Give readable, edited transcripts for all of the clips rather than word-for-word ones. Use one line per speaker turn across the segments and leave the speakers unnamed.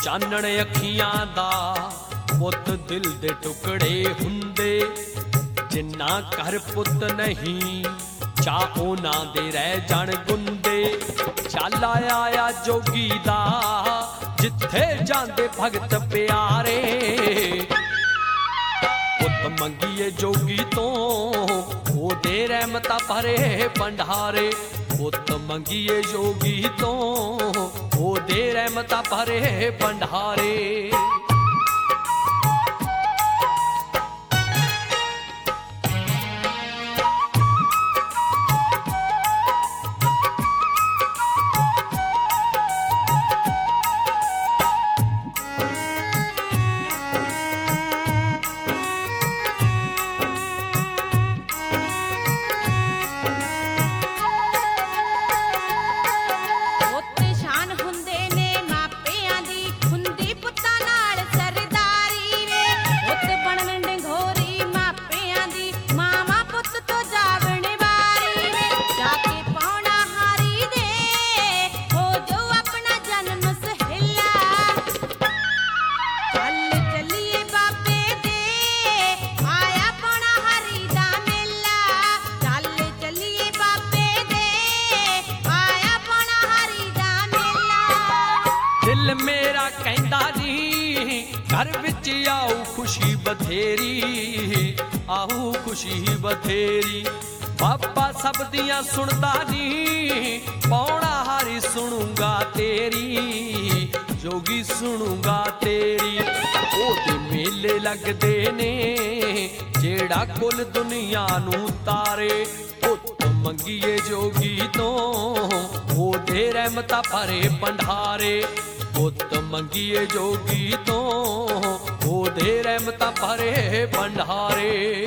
ਚਾਨਣ ਅੱਖੀਆਂ ਦਾ ਪੁੱਤ ਦਿਲ ਦੇ ਟੁਕੜੇ ਹੁੰਦੇ। ਜਿੰਨਾ ਘਰ ਪੁੱਤ ਨਹੀਂ ਚਾਹ ਉਹਨਾਂ ਦੇ ਰਹਿ ਜਾਣ ਗੁੰਦੇ। ਚੱਲ ਆਇਆ ਜੋਗੀ ਦਾ ਜਿੱਥੇ ਜਾਂਦੇ ਭਗਤ ਪਿਆਰੇ। ਪੁੱਤ ਮੰਗੀਏ ਜੋਗੀ ਤੋਂ ਉਹਦੇ ਰਹਿਮਤਾਂ ਭਰੇ ਭੰਡਾਰੇ। ਪੁੱਤ ਮੰਗੀਏ ਜੋਗੀ ਤੋਂ ਉਹਦੇ ਰਹਿਮਤਾਂ ਭਰੇ ਭੰਡਾਰੇ। ਦਿਲ ਮੇਰਾ ਕਹਿੰਦਾ ਨੀ ਘਰ ਵਿੱਚ ਆਊ ਖੁਸ਼ੀ ਬਥੇਰੀ। ਆਊ ਖੁਸ਼ੀ ਬਥੇਰੀ। ਬਾਬਾ ਸਭ ਦੀਆਂ ਸੁਣਦਾ ਨੀ ਪੌਣਾ ਹਾਰੀ ਸੁਣੂਗਾ ਤੇਰੀ। ਜੋਗੀ ਸੁਣੂਗਾ ਤੇਰੀ। ਉਹਦੇ ਮੇਲੇ ਲੱਗਦੇ ਨੇ ਜਿਹੜਾ ਕੁੱਲ ਦੁਨੀਆ ਨੂੰ ਤਾਰੇ। ਪੁੱਤ ਮੰਗੀਏ ਜੋਗੀ ਤੋਂ ਉਹਦੇ ਰਹਿਮਤਾਂ ਭਰੇ ਭੰਡਾਰੇ। ਪੁੱਤ ਮੰਗੀਏ ਜੋਗੀ ਤੋਂ ਉਹਦੇ ਰਹਿਮਤਾਂ ਭਰੇ ਭੰਡਾਰੇ।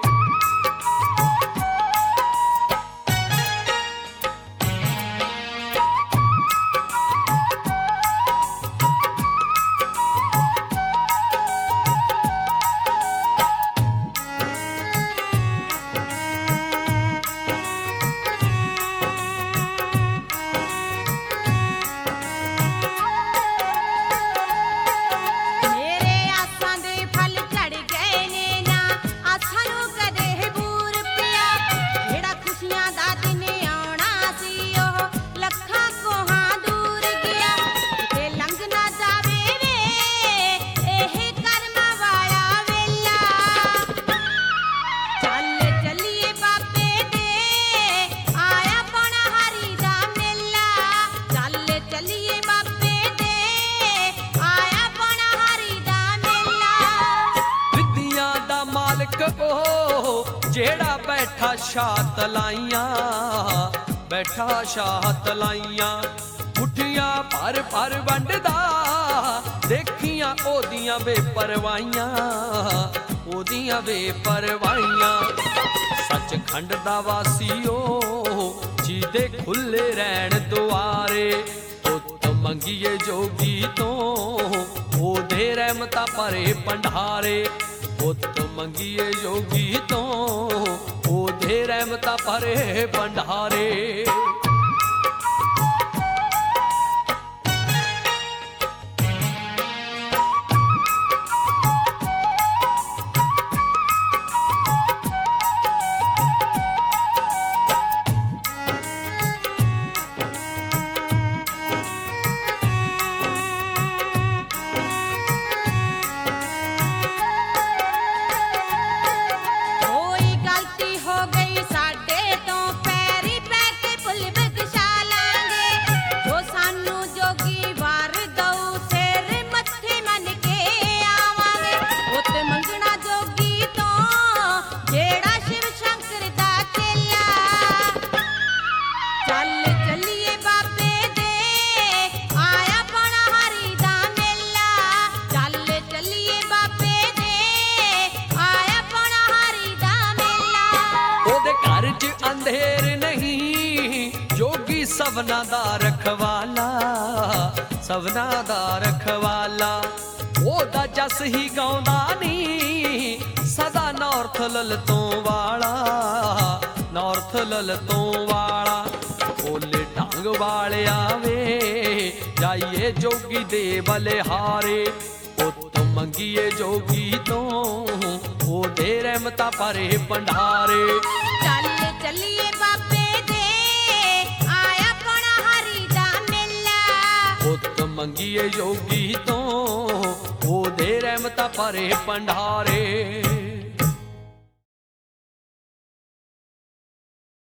ਜਿਹੜਾ ਬੈਠਾ ਛਾਤ ਲਾਈਆਂ ਬੈਠਾ ਛਾਤ ਲਾਈਆਂ। ਮੁੱਠੀਆਂ ਭਰ ਭਰ ਵੰਡਦਾ ਦੇਖੀਆਂ ਉਹਦੀਆਂ ਬੇਪਰਵਾਹੀਆਂ। ਉਹਦੀਆਂ ਬੇਪਰਵਾਹੀਆਂ। ਸੱਚਖੰਡ ਦਾ ਵਾਸੀਓ ਜਿਹਦੇ ਖੁੱਲੇ ਰਹਿਣ ਦੁਆਰੇ। ਪੁੱਤ ਮੰਗੀਏ ਜੋਗੀ ਤੋਂ ਉਹਦੇ ਰਹਿਮਤਾਂ ਭਰੇ ਭੰਡਾਰੇ। ਪੁੱਤ ਮੰਗੀਏ ਜੋਗੀ ਤੋਂ ਉਹਦੇ ਰਹਿਮਤਾਂ ਭਰੇ ਭੰਡਾਰੇ। अंधेर नहीं जोगी सबना दा रखवाला, सबना दा रखवाला। ओदा जस ही गाउंदा नी सदा नॉर्थ ललतों वाला, नॉर्थ ललतों वाला। ओले ढंग वालिया वे जाइए जोगी दे बलिहारे। पुत मंगीए जोगी तो वो दे रहमता भरे भंडारे।
चल चलिए बाबे दे आया पड़ा हरी दा मेला।
पुत मंगीए जोगी तो वो दे रहमता भरे भंडारे।